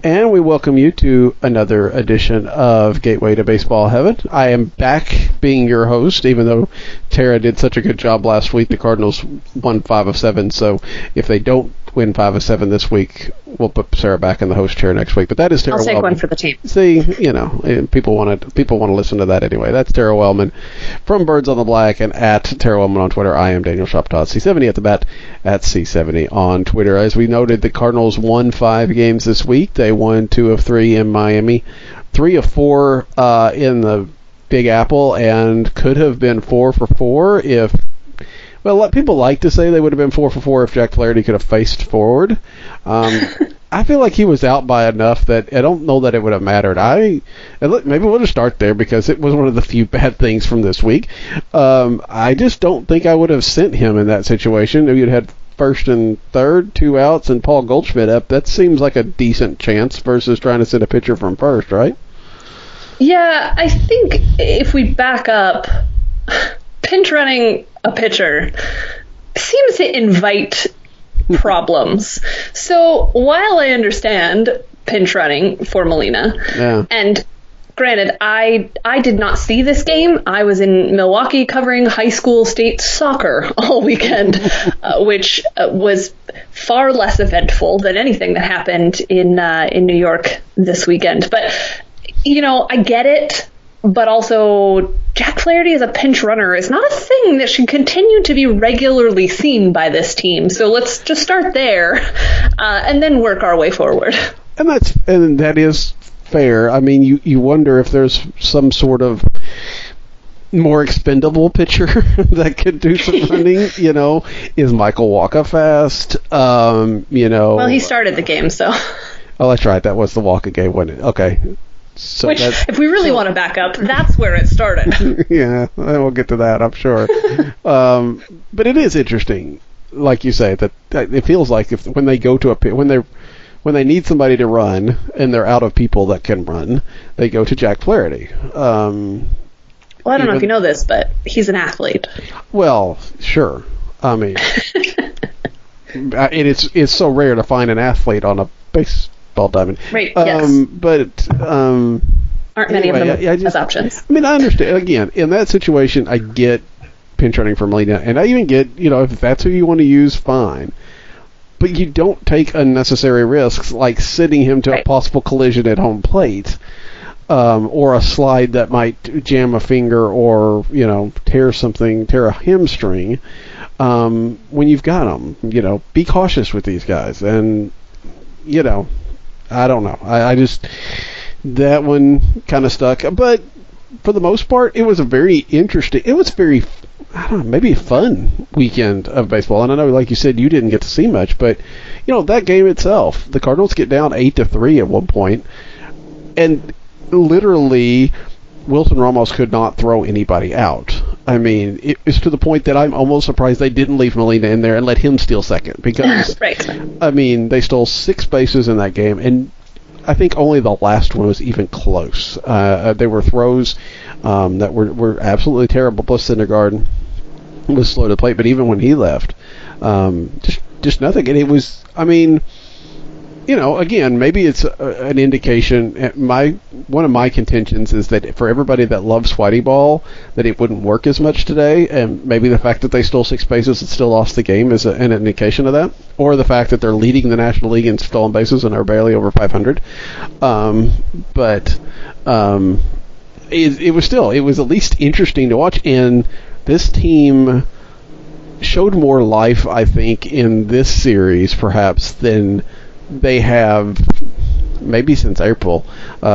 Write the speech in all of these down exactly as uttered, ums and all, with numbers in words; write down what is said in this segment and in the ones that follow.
And we welcome you to another edition of Gateway to Baseball Heaven. I am back being your host, even though Tara did such a good job last week. The Cardinals won five of seven, so if they don't win five of seven this week, we'll put Sarah back in the host chair next week. But that is Tara I'll take Wellman. one for the team. See, you know, people want to people want to listen to that anyway. That's Tara Wellman from Birds on the Black and at Tara Wellman on Twitter. I am Daniel Shoptaw, C seventy at the bat, at C seventy on Twitter. As we noted, the Cardinals won five games this week. They won two of three in Miami, three of four uh, in the Big Apple, and could have been four for four if, well, people like to say they would have been four for four if Jack Flaherty could have faced forward. Um, I feel like he was out by enough that I don't know that it would have mattered. I and look, maybe we'll just start there because it was one of the few bad things from this week. Um, I just don't think I would have sent him in that situation. If you'd had first and third, two outs, and Paul Goldschmidt up, that seems like a decent chance versus trying to send a pitcher from first, right? Yeah, I think if we back up, pinch running a pitcher seems to invite problems. So while I understand pinch running for Molina, yeah. and granted, I I did not see this game. I was in Milwaukee covering high school state soccer all weekend, uh, which uh, was far less eventful than anything that happened in uh, in New York this weekend. But, you know, I get it. But also, Jack Flaherty as a pinch runner is not a thing that should continue to be regularly seen by this team. So let's just start there uh, and then work our way forward. And that's and that is fair. I mean, you, you wonder if there's some sort of more expendable pitcher that could do some running. You know, is Michael Wacha fast? Um, you know, well, he started the game, so. Oh, that's right. That was the Wacha game, wasn't it? Okay. So Which, if we really so, want to back up, that's where it started. Yeah, we'll get to that, I'm sure. um, but it is interesting, like you say, that, that it feels like if when they go to a when they when they need somebody to run and they're out of people that can run, they go to Jack Flaherty. Um, well, I don't even, know if you know this, but he's an athlete. Well, sure. I mean, it is it's so rare to find an athlete on a base. Ball diamond. Right, um, yes. But um, aren't many anyway, of them I, I just, as options. I mean, I understand. Again, in that situation, I get pinch running for Molina, and I even get, you know, if that's who you want to use, fine. But you don't take unnecessary risks like sending him to right. a possible collision at home plate, um, or a slide that might jam a finger or, you know, tear something, tear a hamstring. Um, when you've got them, you know, be cautious with these guys, and you know. I don't know. I, I just, that one kind of stuck. But for the most part, it was a very interesting, it was very, I don't know, maybe a fun weekend of baseball. And I know, like you said, you didn't get to see much, but, you know, that game itself, the Cardinals get down eight to three at one point, and literally Wilson Ramos could not throw anybody out. I mean, it was to the point that I'm almost surprised they didn't leave Molina in there and let him steal second because, right. I mean, they stole six bases in that game, and I think only the last one was even close. Uh, there were throws um, that were, were absolutely terrible. Plus, Syndergaard was slow to plate, but even when he left, um, just just nothing. And it was, I mean, you know, again, maybe it's a, an indication. My one of my contentions is that for everybody that loves Whitey ball, that it wouldn't work as much today, and maybe the fact that they stole six bases and still lost the game is a, an indication of that, or the fact that they're leading the National League in stolen bases and are barely over five hundred. Um, but um, it, it was still, it was at least interesting to watch, and this team showed more life, I think, in this series perhaps than they have maybe since April,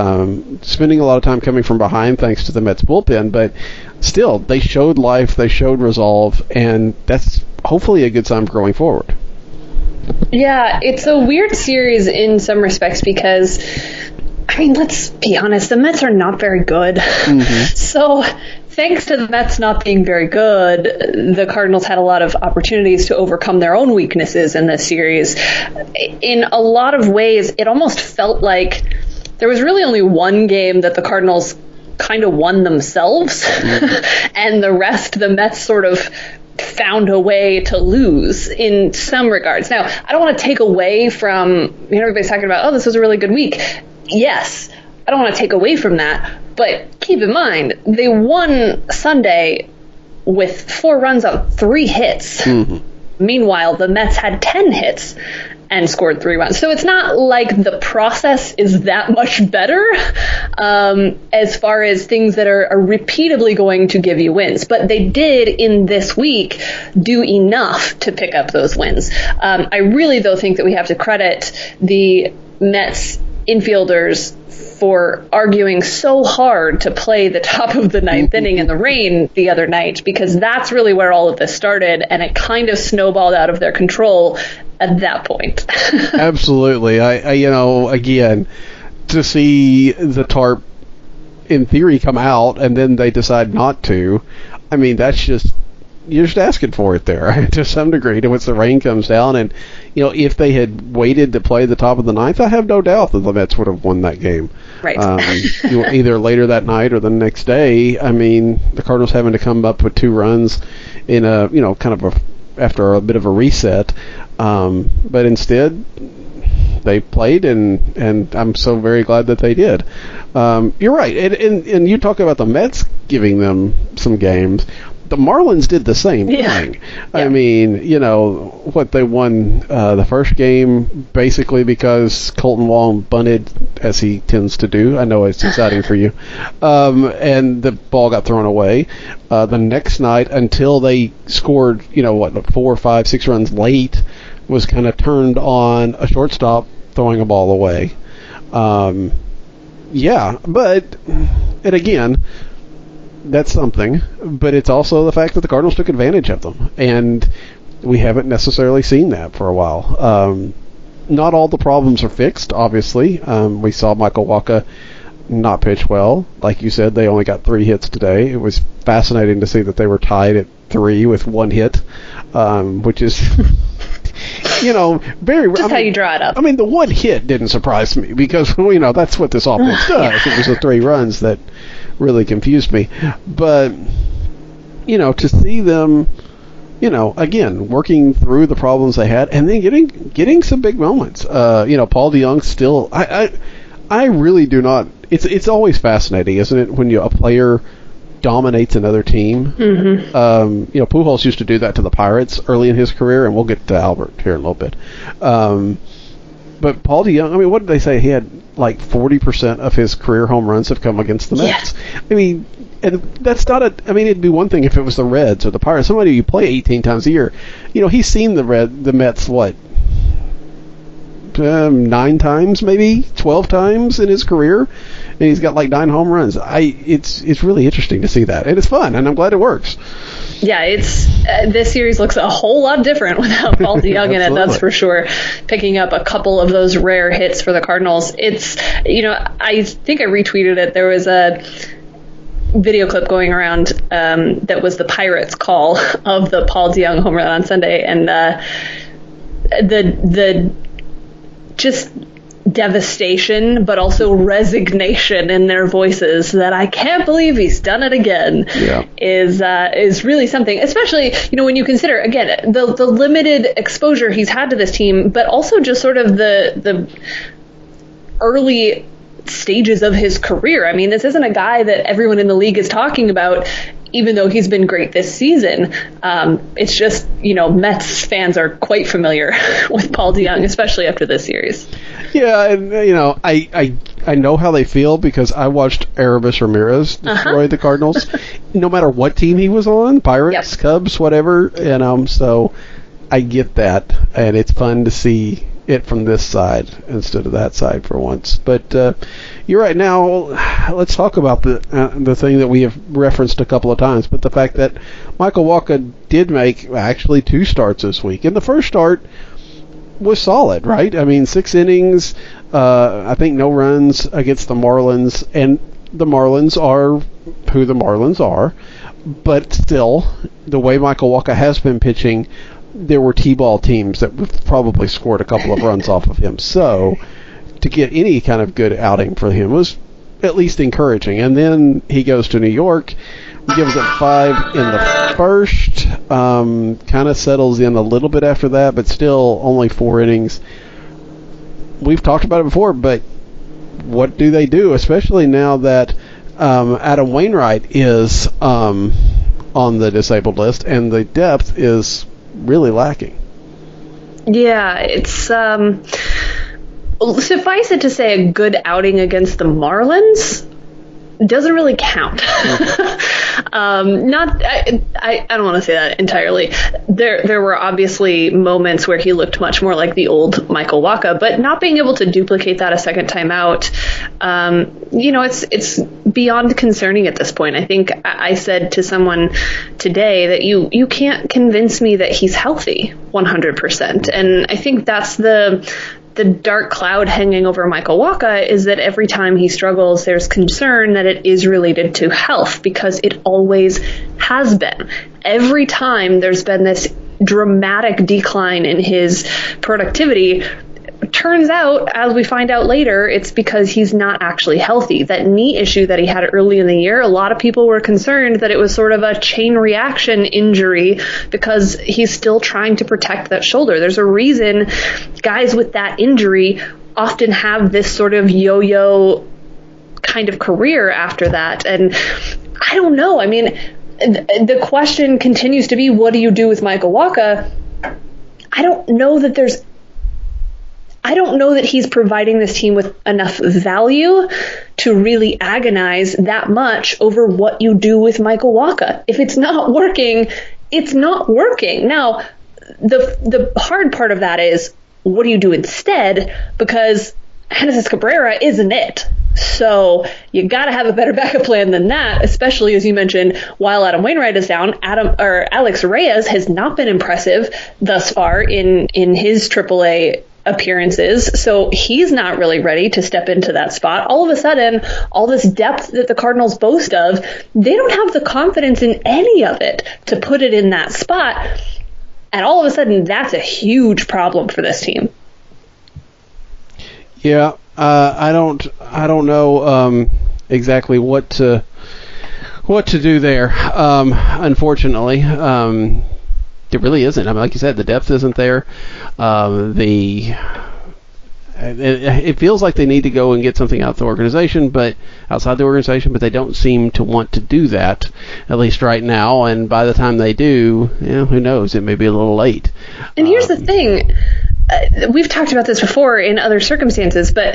um, spending a lot of time coming from behind thanks to the Mets bullpen, but still, they showed life, they showed resolve, and that's hopefully a good sign for going forward. Yeah, it's a weird series in some respects because, I mean, let's be honest, the Mets are not very good. Mm-hmm. So thanks to the Mets not being very good, the Cardinals had a lot of opportunities to overcome their own weaknesses in this series. In a lot of ways, it almost felt like there was really only one game that the Cardinals kind of won themselves, mm-hmm. and the rest, the Mets sort of found a way to lose in some regards. Now, I don't want to take away from, you know, everybody's talking about, oh, this was a really good week. Yes, I don't want to take away from that, but keep in mind, they won Sunday with four runs on three hits. Mm-hmm. Meanwhile, the Mets had ten hits and scored three runs. So it's not like the process is that much better um, as far as things that are, are repeatedly going to give you wins. But they did, in this week, do enough to pick up those wins. Um, I really, though, think that we have to credit the Mets infielders for arguing so hard to play the top of the ninth inning in the rain the other night, because that's really where all of this started, and it kind of snowballed out of their control at that point. Absolutely. I, I, you know, again, to see the tarp in theory come out and then they decide not to, I mean, that's just, you're just asking for it there to some degree. Once the rain comes down, and you know, if they had waited to play the top of the ninth, I have no doubt that the Mets would have won that game. Right. Um, you know, either later that night or the next day. I mean, the Cardinals having to come up with two runs in a, you know, kind of a after a bit of a reset, um, but instead they played, and and I'm so very glad that they did. Um, you're right, and, and and you talk about the Mets giving them some games. The Marlins did the same yeah. thing. Yeah. I mean, you know, what they won uh, the first game basically because Colton Wong bunted, as he tends to do. I know it's exciting for you. Um, and the ball got thrown away. Uh, the next night, until they scored, you know, what, four, five, six runs late, was kind of turned on a shortstop throwing a ball away. Um, yeah, but, and again, that's something, but it's also the fact that the Cardinals took advantage of them, and we haven't necessarily seen that for a while. Um, not all the problems are fixed, obviously. Um, we saw Michael Wacha not pitch well. Like you said, they only got three hits today. It was fascinating to see that they were tied at three with one hit, um, which is, you know, very... Just I mean, how you draw it up. I mean, the one hit didn't surprise me because, you know, that's what this offense does. It was the three runs that really confused me. But, you know, to see them, you know, again, working through the problems they had and then getting getting some big moments. Uh, you know, Paul DeJong still, I, I I really do not, it's it's always fascinating, isn't it, when you a player dominates another team. Mm-hmm. Um, you know, Pujols used to do that to the Pirates early in his career, and we'll get to Albert here in a little bit. Um, but Paul DeJong, I mean, what did they say? He had like forty percent of his career home runs have come against the Mets. Yeah. I mean, and that's not a, I mean, it'd be one thing if it was the Reds or the Pirates, somebody you play eighteen times a year. You know, he's seen the Red, the Mets, what, um, nine times, maybe twelve times in his career, and he's got like nine home runs. I, it's, it's really interesting to see that, and it's fun, and I'm glad it works. Yeah, it's uh, this series looks a whole lot different without Paul DeJong in it, that's for sure. Picking up a couple of those rare hits for the Cardinals. It's, you know, I think I retweeted it. There was a video clip going around um, that was the Pirates' call of the Paul DeJong home run on Sunday, and uh, the the just devastation, but also resignation in their voices that I can't believe he's done it again yeah. is uh, is really something, especially, you know, when you consider, again, the the limited exposure he's had to this team, but also just sort of the the early stages of his career. I mean, this isn't a guy that everyone in the league is talking about, even though he's been great this season. Um, it's just, you know, Mets fans are quite familiar with Paul DeJong, especially after this series. Yeah, and, you know, I, I I know how they feel because I watched Aramis Ramirez destroy uh-huh. the Cardinals, no matter what team he was on, Pirates, yep. Cubs, whatever, and um, so I get that, and it's fun to see it from this side instead of that side for once. But uh, you're right. Now let's talk about the uh, the thing that we have referenced a couple of times, but the fact that Michael Wacha did make actually two starts this week, and the first start was solid, right? I mean, six innings, uh, I think no runs against the Marlins, and the Marlins are who the Marlins are, but still, the way Michael Wacha has been pitching, there were T-ball teams that probably scored a couple of runs off of him. So to get any kind of good outing for him was at least encouraging. And then he goes to New York, gives up five in the first, um, kind of settles in a little bit after that, but still only four innings. We've talked about it before, but what do they do, especially now that um, Adam Wainwright is um, on the disabled list and the depth is really lacking? Yeah, it's um, suffice it to say a good outing against the Marlins doesn't really count. um, not, I, I, I don't want to say that entirely. There, there were obviously moments where he looked much more like the old Michael Wacha, but not being able to duplicate that a second time out, um, you know, it's, it's beyond concerning at this point. I think I said to someone today that you, you can't convince me that he's healthy one hundred percent. And I think that's the, the dark cloud hanging over Michael Wacha is that every time he struggles, there's concern that it is related to health, because it always has been. Every time there's been this dramatic decline in his productivity, turns out, as we find out later, it's because he's not actually healthy. That knee issue that he had early in the year, a lot of people were concerned that it was sort of a chain reaction injury because he's still trying to protect that shoulder. There's a reason guys with that injury often have this sort of yo-yo kind of career after that. And I don't know. I mean, the question continues to be, what do you do with Michael Wacha? I don't know that there's I don't know that he's providing this team with enough value to really agonize that much over what you do with Michael Wacha. If it's not working, it's not working. Now, the the hard part of that is, what do you do instead? Because Genesis Cabrera isn't it. So you got to have a better backup plan than that, especially as you mentioned, while Adam Wainwright is down, Adam or Alex Reyes has not been impressive thus far in, in his triple A appearances, so he's not really ready to step into that spot. All of a sudden, all this depth that the Cardinals boast of, they don't have the confidence in any of it to put it in that spot, and all of a sudden, that's a huge problem for this team. Yeah, uh, I don't, I don't know um, exactly what to, what to do there. Um, unfortunately. Um, It really isn't. I mean, like you said, the depth isn't there. Um, the it, it feels like they need to go and get something out of the organization, but outside the organization, but they don't seem to want to do that, at least right now. And by the time they do, you know, who knows? It may be a little late. And here's um, the thing: uh, we've talked about this before in other circumstances, but.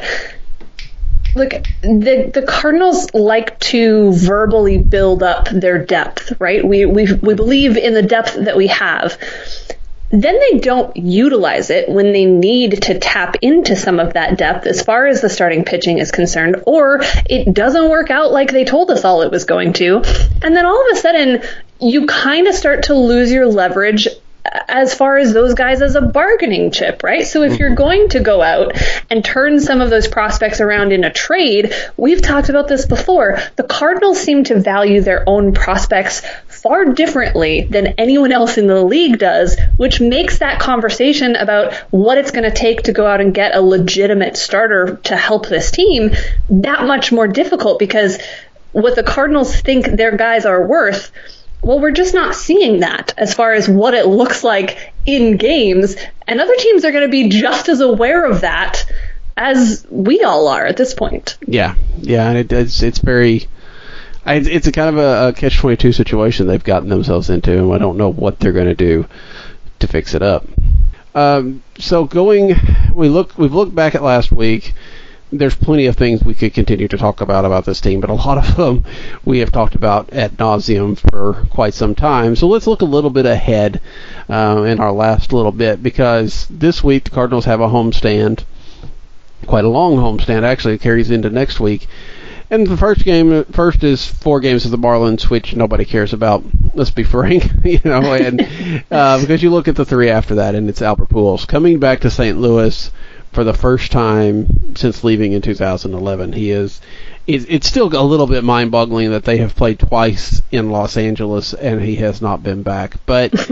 Look, the the Cardinals like to verbally build up their depth, right? We we we believe in the depth that we have. Then they don't utilize it when they need to tap into some of that depth as far as the starting pitching is concerned, or it doesn't work out like they told us all it was going to. And then all of a sudden, you kind of start to lose your leverage as far as those guys as a bargaining chip, right? So if you're going to go out and turn some of those prospects around in a trade, we've talked about this before, the Cardinals seem to value their own prospects far differently than anyone else in the league does, which makes that conversation about what it's going to take to go out and get a legitimate starter to help this team that much more difficult, because what the Cardinals think their guys are worth, well, we're just not seeing that as far as what it looks like in games. And other teams are going to be just as aware of that as we all are at this point. Yeah, yeah, and it, it's it's very, it's a kind of a, a catch twenty-two situation they've gotten themselves into, and I don't know what they're going to do to fix it up. Um, so going, we look, we've looked back at last week. There's plenty of things we could continue to talk about about this team, but a lot of them we have talked about ad nauseum for quite some time. So let's look a little bit ahead uh, in our last little bit, because this week the Cardinals have a homestand, quite a long homestand actually. It carries into next week. And the first game, first is four games of the Marlins, which nobody cares about. Let's be frank, you know, and uh, because you look at the three after that, and it's Albert Pujols coming back to Saint Louis for the first time since leaving in two thousand eleven. He is, it, it's still a little bit mind-boggling that they have played twice in Los Angeles and he has not been back. But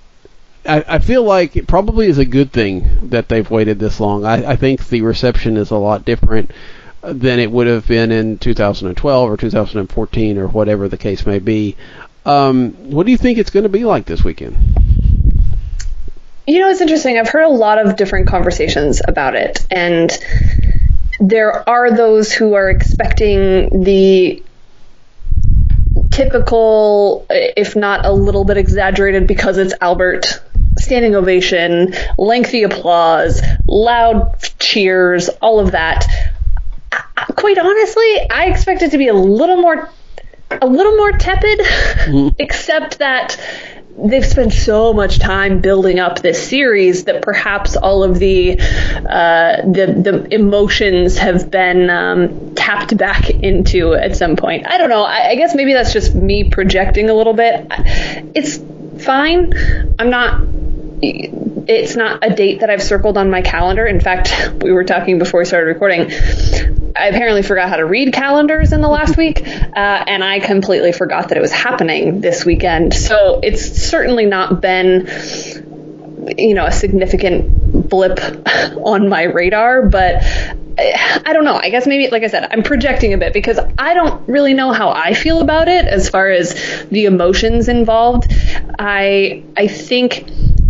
I, I feel like it probably is a good thing that they've waited this long. I, I think the reception is a lot different than it would have been in two thousand twelve or two thousand fourteen or whatever the case may be. Um, what do you think it's going to be like this weekend? You know, it's interesting. I've heard a lot of different conversations about it, and there are those who are expecting the typical, if not a little bit exaggerated because it's Albert, standing ovation, lengthy applause, loud cheers, all of that. Quite honestly, I expect it to be a little more a little more tepid, mm-hmm. except that they've spent so much time building up this series that perhaps all of the uh, the, the emotions have been um, tapped back into at some point. I don't know. I, I guess maybe that's just me projecting a little bit. It's fine. I'm not... It's not a date that I've circled on my calendar. In fact, we were talking before we started recording. I apparently forgot how to read calendars in the last week, uh, and I completely forgot that it was happening this weekend. So it's certainly not been, you know, a significant blip on my radar, but I don't know. I guess maybe, like I said, I'm projecting a bit because I don't really know how I feel about it as far as the emotions involved. I I think...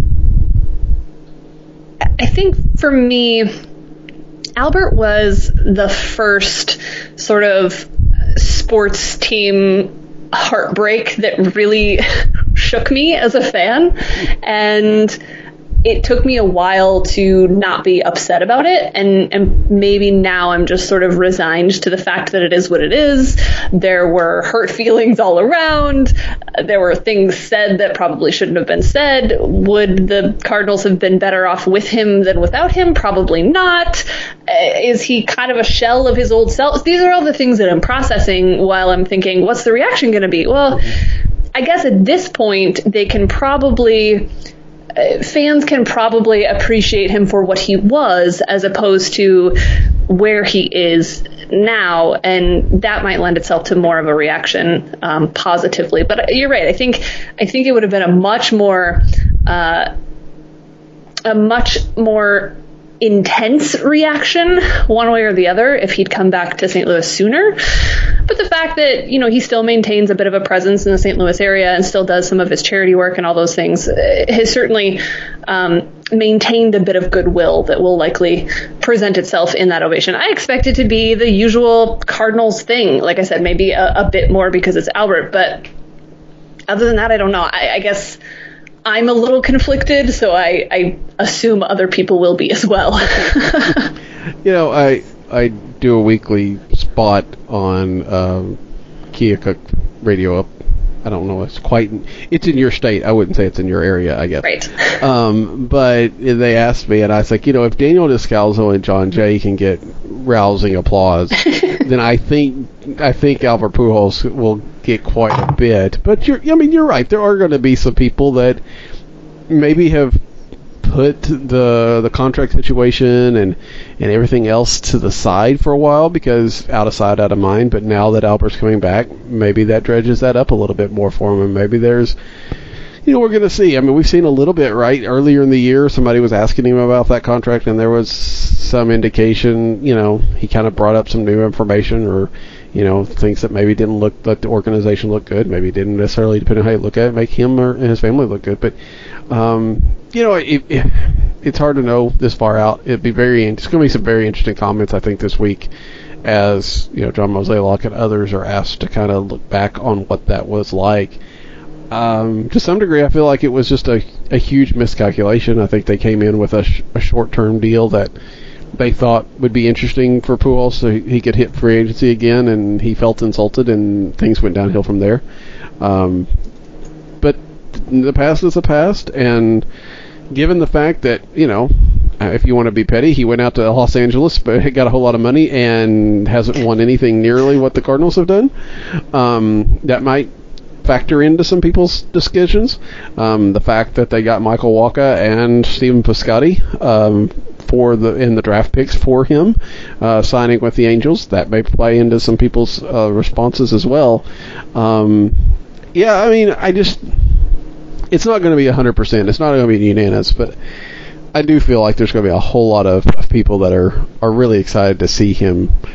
I think for me, Albert was the first sort of sports team heartbreak that really shook me as a fan. And it took me a while to not be upset about it. And, and maybe now I'm just sort of resigned to the fact that it is what it is. There were hurt feelings all around. There were things said that probably shouldn't have been said. Would the Cardinals have been better off with him than without him? Probably not. Is he kind of a shell of his old self? These are all the things that I'm processing while I'm thinking, what's the reaction going to be? Well, I guess at this point, they can probably... fans can probably appreciate him for what he was as opposed to where he is now, and that might lend itself to more of a reaction um, positively. But you're right. I think I think it would have been a much more uh, a much more intense reaction one way or the other if he'd come back to Saint Louis sooner. But the fact that, you know, he still maintains a bit of a presence in the Saint Louis area and still does some of his charity work and all those things has certainly um, maintained a bit of goodwill that will likely present itself in that ovation. I expect it to be the usual Cardinals thing. Like I said, maybe a, a bit more because it's Albert. But other than that, I don't know. I, I guess I'm a little conflicted, so I, I assume other people will be as well. You know, I I do a weekly spot on um, Keokuk Radio Up. I don't know. It's quite. It's in your state. I wouldn't say it's in your area, I guess. Right. Um, but they asked me, and I was like, you know, if Daniel Descalzo and John Jay can get rousing applause, then I think I think Albert Pujols will get quite a bit. But you're, I mean, you're right. There are going to be some people that maybe have put the the contract situation and and everything else to the side for a while because out of sight, out of mind. But now that Albert's coming back, maybe that dredges that up a little bit more for him. And maybe there's, you know, we're going to see. I mean, we've seen a little bit, right? Earlier in the year, somebody was asking him about that contract, and there was some indication, you know, he kind of brought up some new information or, you know, things that maybe didn't look like the organization looked good. Maybe didn't necessarily, depending on how you look at it, make him or his family look good. But, um, you know, it, it, it's hard to know this far out. It'd be very, it's going to be some very interesting comments, I think, this week as, you know, John Mozeliak and others are asked to kind of look back on what that was like. Um, to some degree, I feel like it was just a, a huge miscalculation. I think they came in with a, sh- a short-term deal that they thought would be interesting for Pujols so he could hit free agency again, and he felt insulted, and things went downhill from there. Um, but the past is the past, and given the fact that, you know, if you want to be petty, he went out to Los Angeles, but got a whole lot of money and hasn't won anything nearly what the Cardinals have done. Um, that might factor into some people's discussions. Um, the fact that they got Michael Wacha and Stephen Piscotty um, for the in the draft picks for him, uh, signing with the Angels, that may play into some people's uh, responses as well. Um, yeah, I mean, I just, it's not going to be one hundred percent. It's not going to be unanimous, but I do feel like there's going to be a whole lot of, of people that are, are really excited to see him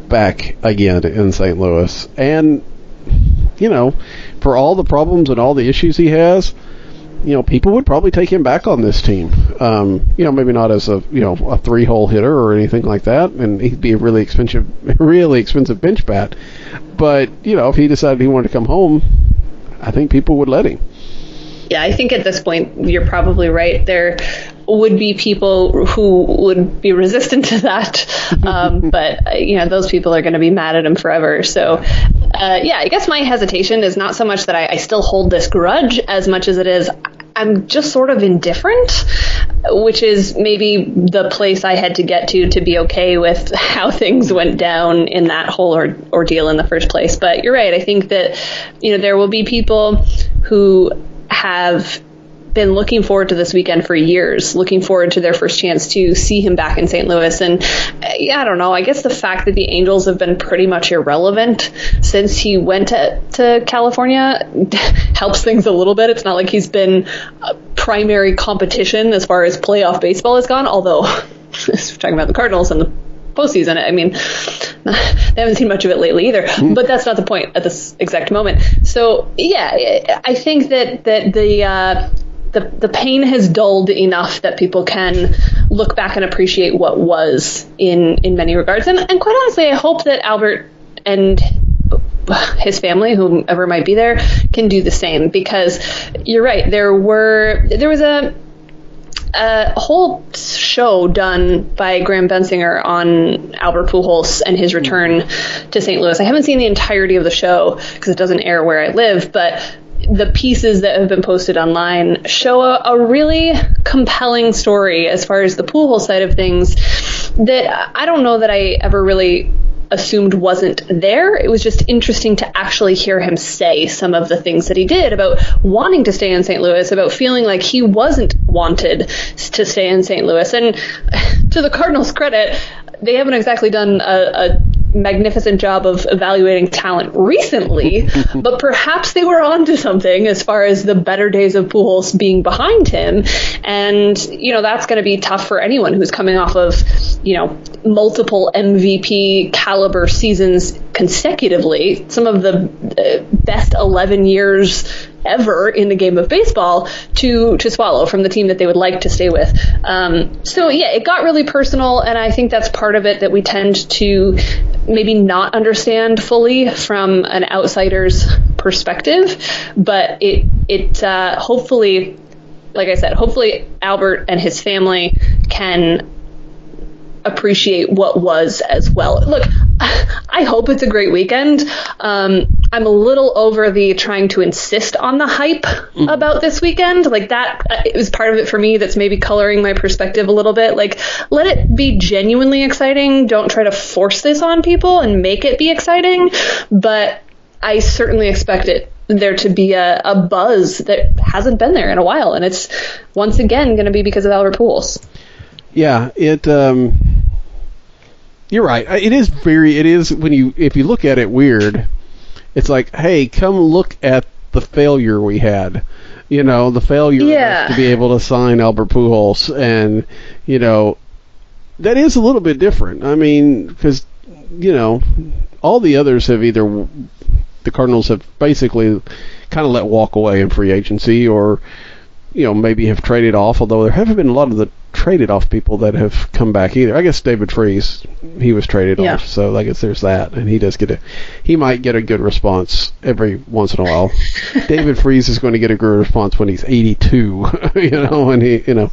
back again in Saint Louis. And, you know, for all the problems and all the issues he has, you know, people would probably take him back on this team. Um, you know, maybe not as a, you know, a three-hole hitter or anything like that, and he'd be a really expensive, really expensive bench bat. But, you know, if he decided he wanted to come home, I think people would let him. Yeah, I think at this point you're probably right. There would be people who would be resistant to that, um, but uh, you know, those people are going to be mad at him forever. So, uh, yeah, I guess my hesitation is not so much that I, I still hold this grudge as much as it is I'm just sort of indifferent, which is maybe the place I had to get to to be okay with how things went down in that whole or- ordeal in the first place. But you're right. I think that, you know, there will be people who have been looking forward to this weekend for years, looking forward to their first chance to see him back in Saint Louis. And uh, yeah, I don't know. I guess the fact that the Angels have been pretty much irrelevant since he went to, to California helps things a little bit. It's not like he's been a primary competition as far as playoff baseball has gone, although we're talking about the Cardinals and the postseason, I mean, they haven't seen much of it lately either, but that's not the point at this exact moment. So yeah, I think that, that the, uh, the, the pain has dulled enough that people can look back and appreciate what was in, in many regards. And, and quite honestly, I hope that Albert and his family, whomever might be there, can do the same, because you're right. There were, there was a, a whole show done by Graham Bensinger on Albert Pujols and his return to Saint Louis. I haven't seen the entirety of the show because it doesn't air where I live, but the pieces that have been posted online show a, a really compelling story as far as the Pujols side of things that I don't know that I ever really assumed wasn't there. It was just interesting to actually hear him say some of the things that he did about wanting to stay in Saint Louis, about feeling like he wasn't wanted to stay in Saint Louis. And to the Cardinals' credit, they haven't exactly done a, a magnificent job of evaluating talent recently, but perhaps they were onto something as far as the better days of Pujols being behind him. And, you know, that's going to be tough for anyone who's coming off of, you know, multiple M V P caliber seasons consecutively, some of the best eleven years ever in the game of baseball, to to swallow from the team that they would like to stay with. Um, so, yeah, it got really personal, and I think that's part of it that we tend to maybe not understand fully from an outsider's perspective. But it, it uh, hopefully, like I said, hopefully Albert and his family can appreciate what was as well. Look, I hope it's a great weekend. Um, I'm a little over the trying to insist on the hype mm. about this weekend. Like that, it was part of it for me that's maybe coloring my perspective a little bit. Like, let it be genuinely exciting. Don't try to force this on people and make it be exciting. But I certainly expect it there to be a, a buzz that hasn't been there in a while. And it's once again going to be because of Albert Pujols. Yeah, it, um, you're right. It is very, it is, when you, if you look at it weird, it's like, hey, come look at the failure we had. You know, the failure yeah. to be able to sign Albert Pujols. And, you know, that is a little bit different. I mean, because, you know, all the others have either, the Cardinals have basically kind of let walk away in free agency, or, you know, maybe have traded off, although there haven't been a lot of the traded off people that have come back either. I guess David Freese, he was traded yeah. off, so I guess there's that, and he does get a, he might get a good response every once in a while. David Freese is going to get a good response when he's eighty-two, you know, and he, you know,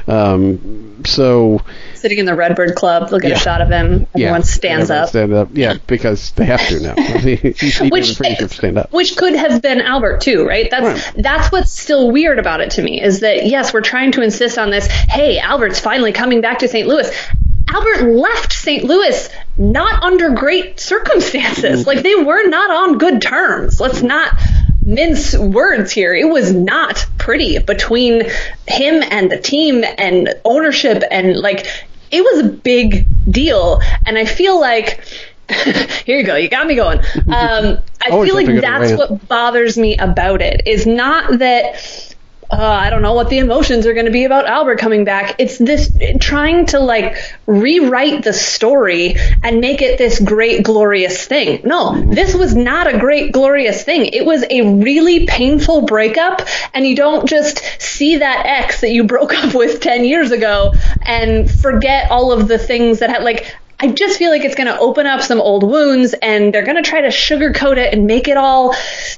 um, so sitting in the Redbird Club, they'll get yeah. a shot of him. Everyone yeah. stands Everyone up. Stand up, yeah, because they have to now. which, stand up. which could have been Albert too, right? That's right. That's what's still weird about it to me, is that yes, we're trying to insist on this. Hey, Albert's finally coming back to Saint Louis. Albert left Saint Louis not under great circumstances. Like, they were not on good terms. Let's not mince words here. It was not pretty between him and the team and ownership, and like, it was a big deal. And I feel like here you go, you got me going. Um, I feel like that's what bothers me about it, is not that uh, I don't know what the emotions are going to be about Albert coming back. It's this trying to like rewrite the story and make it this great, glorious thing. No, this was not a great, glorious thing. It was a really painful breakup, and you don't just see that ex that you broke up with ten years ago and forget all of the things that had like, I just feel like it's going to open up some old wounds, and they're going to try to sugarcoat it and make it all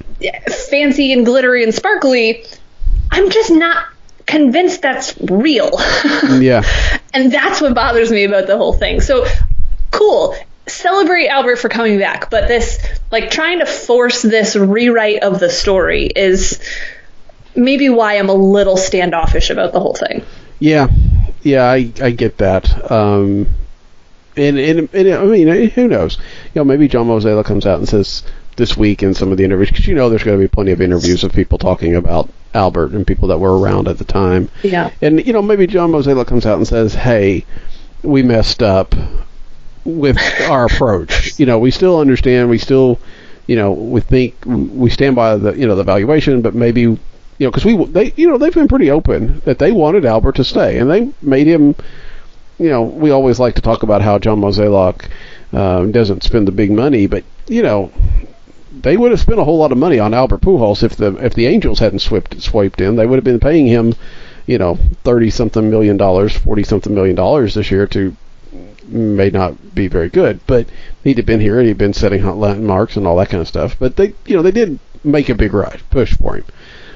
fancy and glittery and sparkly. I'm just not convinced that's real. Yeah. And that's what bothers me about the whole thing. So, cool. Celebrate Albert for coming back. But this, like, trying to force this rewrite of the story is maybe why I'm a little standoffish about the whole thing. Yeah. Yeah, I, I get that. Um... And, and, and I mean, who knows? You know, maybe John Mozeliak comes out and says this week in some of the interviews, because you know there's going to be plenty of interviews of people talking about Albert and people that were around at the time. Yeah. And, you know, maybe John Mozeliak comes out and says, hey, we messed up with our approach. You know, we still understand, we still, you know, we think, we stand by the, you know, the valuation, but maybe, you know, because we, they, you know, they've been pretty open that they wanted Albert to stay, and they made him. You know, we always like to talk about how John Mozeliak uh, doesn't spend the big money, but you know, they would have spent a whole lot of money on Albert Pujols if the if the Angels hadn't swiped swiped in. They would have been paying him, you know, thirty something million dollars, forty something million dollars this year to may not be very good, but he'd have been here and he'd been setting landmarks and all that kind of stuff. But they, you know, they did make a big ride push for him.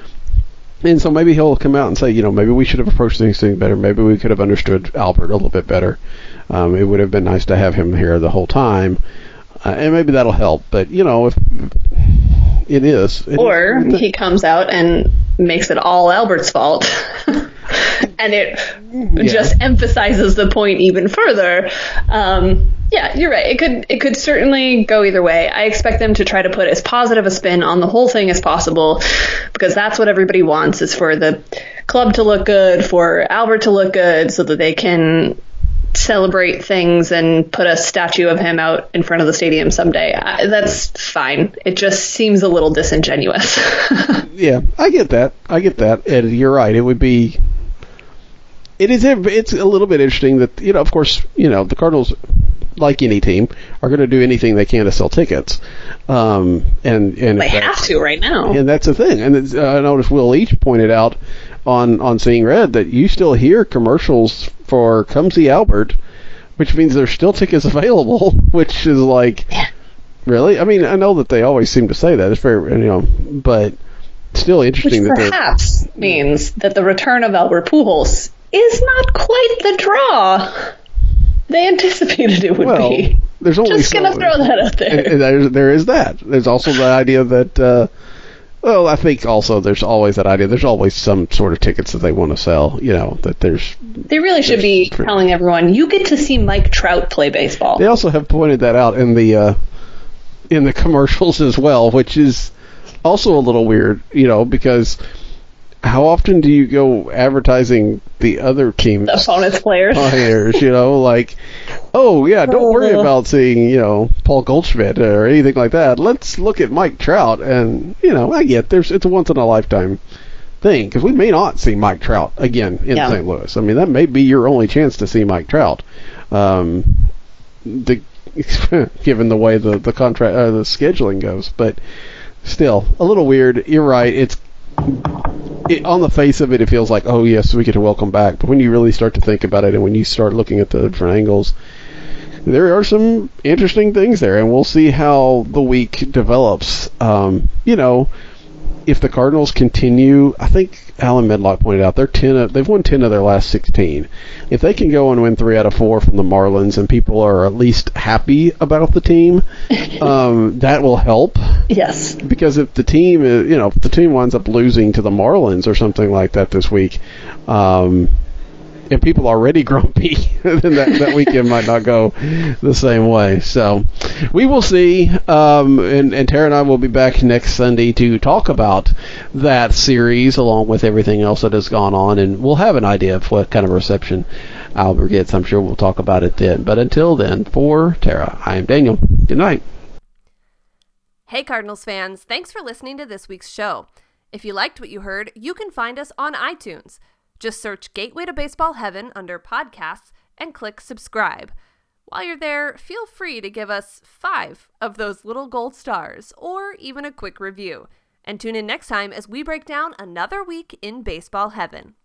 And so maybe he'll come out and say, you know, maybe we should have approached things better. Maybe we could have understood Albert a little bit better. Um, it would have been nice to have him here the whole time. Uh, and maybe that'll help. But, you know, if it is. It or is, he comes out and makes it all Albert's fault. And it yeah. just emphasizes the point even further. Um, yeah, you're right. It could it could certainly go either way. I expect them to try to put as positive a spin on the whole thing as possible, because that's what everybody wants, is for the club to look good, for Albert to look good, so that they can celebrate things and put a statue of him out in front of the stadium someday. I, that's fine. It just seems a little disingenuous. Yeah, I get that. I get that. And you're right. It would be... It is. It's a little bit interesting that, you know, of course, you know, the Cardinals, like any team, are going to do anything they can to sell tickets. Um, and and they have to right now. And that's the thing. And it's, uh, I noticed Will Leach pointed out on, on Seeing Red that you still hear commercials for Come See Albert, which means there's still tickets available, which is like, yeah. Really? I mean, I know that they always seem to say that. It's very, you know, but still interesting. Which that perhaps means that the return of Albert Pujols is not quite the draw they anticipated it would well, be. There's only just gonna so, throw that out there. And, and there's, there is that. There's also the idea that, uh, well, I think also there's always that idea. There's always some sort of tickets that they want to sell. You know, that there's. They really should be telling everyone, you get to see Mike Trout play baseball. They also have pointed that out in the uh, in the commercials as well, which is also a little weird. You know, because. How often do you go advertising the other team's the opponent's players? players, you know, like, oh yeah, don't worry about seeing, you know, Paul Goldschmidt or anything like that. Let's look at Mike Trout, and you know, I get there's it's a once in a lifetime thing, because we may not see Mike Trout again in yeah. Saint Louis. I mean, that may be your only chance to see Mike Trout, um, the given the way the the contract uh, the scheduling goes. But still, a little weird. You're right. It's It, on the face of it, it feels like, oh, yes, we get to welcome back. But when you really start to think about it and when you start looking at the different angles, there are some interesting things there, and we'll see how the week develops. Um, you know, if the Cardinals continue, I think Alan Medlock pointed out, they're ten of, they've won ten of their last sixteen. If they can go and win three out of four from the Marlins and people are at least happy about the team, um, that will help. Yes. Because if the team, is, you know, if the team winds up losing to the Marlins or something like that this week, um, and people are already grumpy, then that, that weekend might not go the same way. So we will see. Um, and, and Tara and I will be back next Sunday to talk about that series along with everything else that has gone on. And we'll have an idea of what kind of reception Albert gets. I'm sure we'll talk about it then. But until then, for Tara, I am Daniel. Good night. Hey, Cardinals fans. Thanks for listening to this week's show. If you liked what you heard, you can find us on iTunes. Just search Gateway to Baseball Heaven under podcasts and click subscribe. While you're there, feel free to give us five of those little gold stars or even a quick review. And tune in next time as we break down another week in baseball heaven.